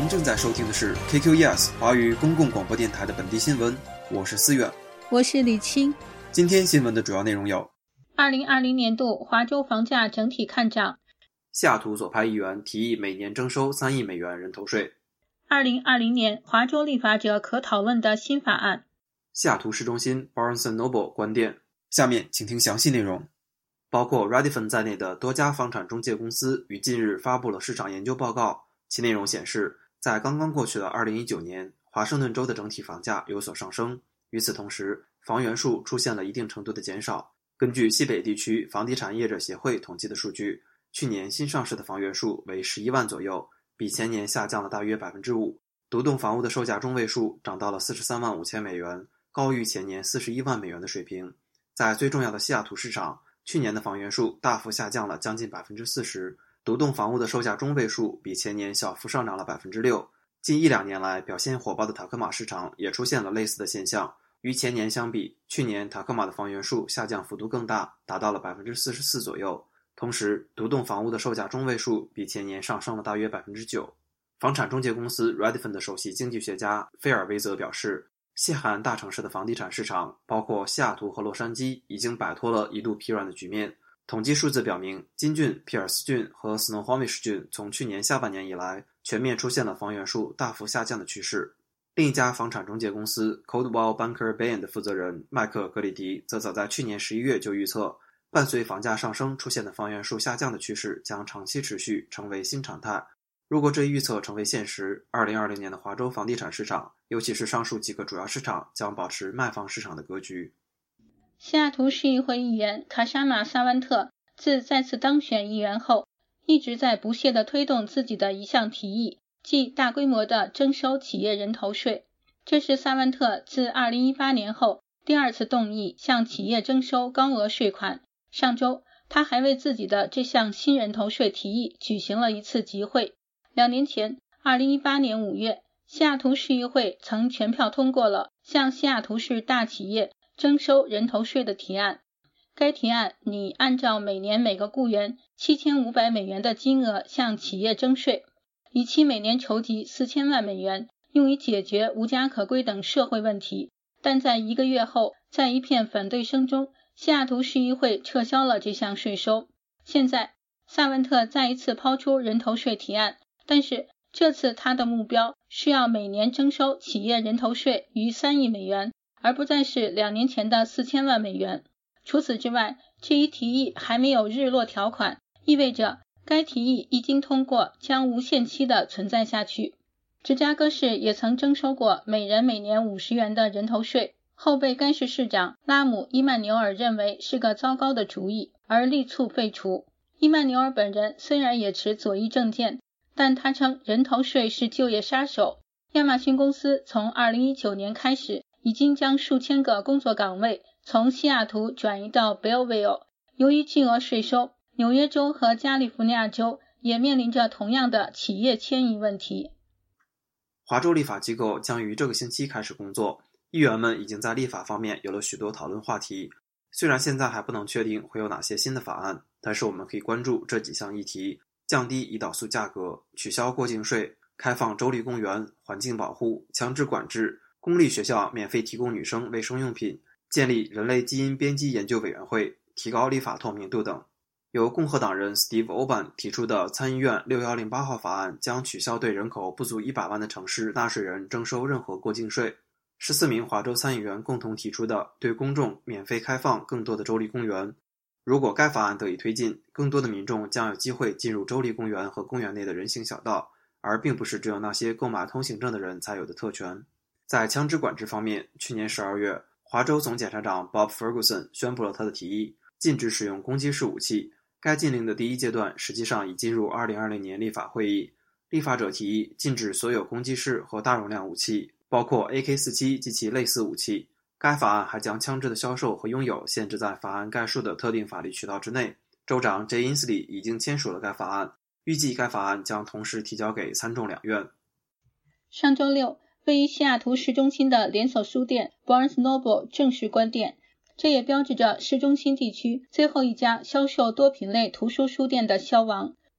正在收听的是 KQES 华语公共广播电台的本地新闻，我是思远， 我是李青。 今天新闻的主要内容有 ：2020年度华州房价整体看涨； 西雅图左派议员提议每年征收3亿美元人头税 ；2020年华州立法者可讨论的新法案； 西雅图市中心 Barnes & Noble 关店。下面请听详细内容。包括 Redfin 在内的多家房产中介公司于近日发布了市场研究报告，其内容显示，在刚刚过去的2019年，华盛顿州的整体房价有所上升，与此同时，房源数出现了一定程度的减少。根据西北地区房地产业者协会统计的数据，去年新上市的房源数为11万左右，比前年下降了大约 5%。独栋房屋的售价中位数涨到了43万5千美元，高于前年41万美元的水平。在最重要的西雅图市场，去年的房源数大幅下降了将近 40%， 独栋房屋的售价中位数比前年小幅上涨了 6%。 近1-2年来表现火爆的塔科马市场也出现了类似的现象，与前年相比，去年塔科马的房源数下降幅度更大，达到了 44% 左右。同时，独栋房屋的售价中位数比前年上升了大约 9%。 房产中介公司 Redfin 的首席经济学家菲尔维泽表示，西海岸大城市的房地产市场，包括西雅图和洛杉矶，已经摆脱了一度疲软的局面。统计数字表明，金郡、皮尔斯郡和斯诺霍米什郡从去年下半年以来，全面出现了房源数大幅下降的趋势。另一家房产中介公司 Coldwell Banker Bain 的负责人麦克格里迪则早在去年11月就预测，伴随房价上升出现的房源数下降的趋势将长期持续，成为新常态。如果这一预测成为现实，2020年的华州房地产市场，尤其是上述几个主要市场，将保持卖方市场的格局。 西雅图市议会议员卡沙马·萨万特自再次当选议员后，一直在不懈地推动自己的一项提议，即大规模的征收企业人头税。这是萨万特自2018年后第二次动议向企业征收高额税款。上周，他还为自己的这项新人头税提议举行了一次集会。2年前，2018年5月，西雅图市议会曾全票通过了向西雅图市大企业征收人头税的提案。该提案拟按照每年每个雇员7500美元的金额向企业征税，以期每年筹集4000万美元，用于解决无家可归等社会问题。但在1个月后，在一片反对声中，西雅图市议会撤销了这项税收。现在，萨文特再一次抛出人头税提案，但是这次他的目标是要每年征收企业人头税逾3亿美元，而不再是2年前的4000万美元。除此之外，这一提议还没有日落条款，意味着该提议一经通过将无限期的存在下去。芝加哥市也曾征收过每人每年50元的人头税，后被该市市长拉姆·伊曼纽尔认为是个糟糕的主意，而力促废除。伊曼纽尔本人虽然也持左翼政见，但他称人头税是就业杀手。亚马逊公司从2019年开始，已经将数千个工作岗位从西雅图转移到 Belleville。 由于巨额税收，纽约州和加利福尼亚州也面临着同样的企业迁移问题。 华州立法机构将于这个星期开始工作，议员们已经在立法方面有了许多讨论话题。虽然现在还不能确定会有哪些新的法案，但是我们可以关注这几项议题：降低胰岛素价格、取消过境税、开放州立公园、环境保护、强制管制、公立学校免费提供女生卫生用品、建立人类基因编辑研究委员会、提高立法透明度等。由共和党人 Steve Oban 提出的参议院6108号法案将取消对人口不足100万的城市纳税人征收任何过境税。14名华州参议员共同提出的对公众免费开放更多的州立公园。如果该法案得以推进，更多的民众将有机会进入州立公园和公园内的人行小道，而并不是只有那些购买通行证的人才有的特权。在枪支管制方面，去年12月，华州总检察长 Bob Ferguson 宣布了他的提议，禁止使用攻击式武器。该禁令的第一阶段实际上已进入2020年立法会议。立法者提议禁止所有攻击式和大容量武器，包括 AK-47 及其类似武器。该法案还将枪支的销售和拥有限制在法案概述的特定法律渠道之内。州长 Jay Inslee 已经签署了该法案，预计该法案将同时提交给参众两院。 上周六，位于西雅图市中心的连锁书店 Barnes & Noble 正式关店，这也标志着市中心地区最后一家销售多品类图书书店的消亡。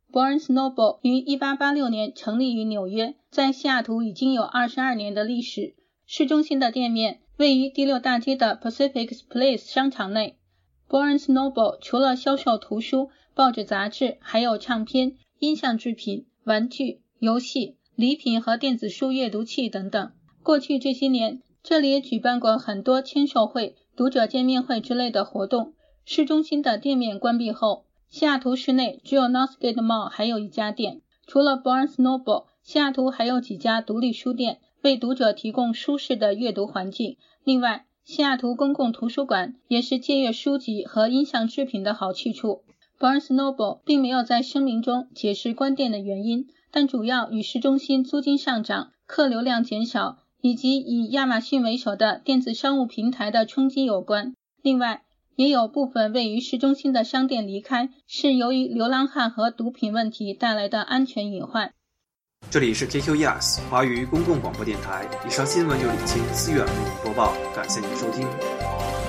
Barnes Noble 于1886年成立于纽约，在西雅图已经有22年的历史。市中心的店面位于第6大街的 Pacific Place 商场内。Barnes Noble 除了销售图书、报纸杂志，还有唱片、音像制品、玩具、游戏、礼品和电子书阅读器等等。过去这些年，这里也举办过很多签售会、读者见面会之类的活动。市中心的店面关闭后，西雅图市内只有 Northgate Mall 还有一家店。除了 Barnes Noble， 西雅图还有几家独立书店，为读者提供舒适的阅读环境。另外，西雅图公共图书馆也是借阅书籍和音像制品的好去处。Barnes Noble 并没有在声明中解释关店的原因，但主要与市中心租金上涨、客流量减少以及以亚马逊为首的电子商务平台的冲击有关。另外，也有部分位于市中心的商店离开，是由于流浪汉和毒品问题带来的安全隐患。 这里是 KQES 华语公共广播电台，以上新闻由李青、思远为您播报，感谢您收听。